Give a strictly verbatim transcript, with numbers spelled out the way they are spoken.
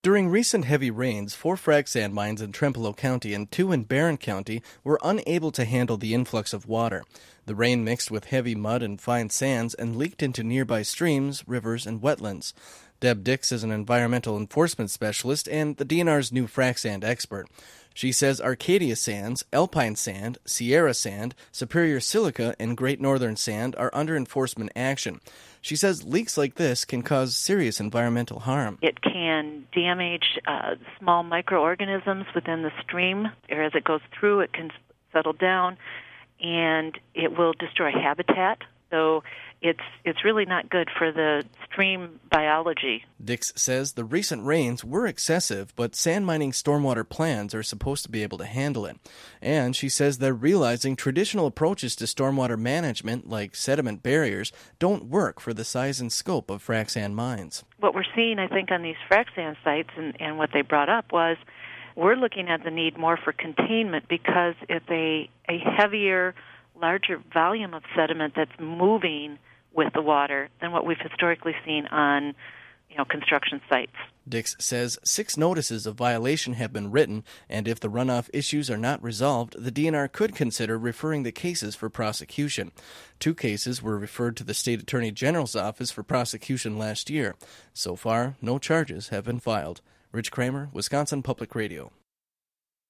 During recent heavy rains, four frac sand mines in Trempealeau County and two in Barron County were unable to handle the influx of water. The rain mixed with heavy mud and fine sands and leaked into nearby streams, rivers, and wetlands. Deb Dix is an environmental enforcement specialist and the D N R's new frac sand expert. She says Arcadia sands, Alpine sand, Sierra sand, Superior silica, and Great Northern sand are under enforcement action. She says leaks like this can cause serious environmental harm. It can damage uh, small microorganisms within the stream, or as it goes through, it can settle down, and it will destroy habitat. So it's it's really not good for the stream biology. Dix says the recent rains were excessive, but sand mining stormwater plans are supposed to be able to handle it. And she says they're realizing traditional approaches to stormwater management, like sediment barriers, don't work for the size and scope of frac sand mines. What we're seeing, I think, on these frac sand sites, and, and what they brought up was, we're looking at the need more for containment because it's a, a heavier, larger volume of sediment that's moving with the water than what we've historically seen on, you know, construction sites. Dix says six notices of violation have been written, and if the runoff issues are not resolved, the D N R could consider referring the cases for prosecution. Two cases were referred to the State Attorney General's office for prosecution last year. So far, no charges have been filed. Rich Kramer, Wisconsin Public Radio.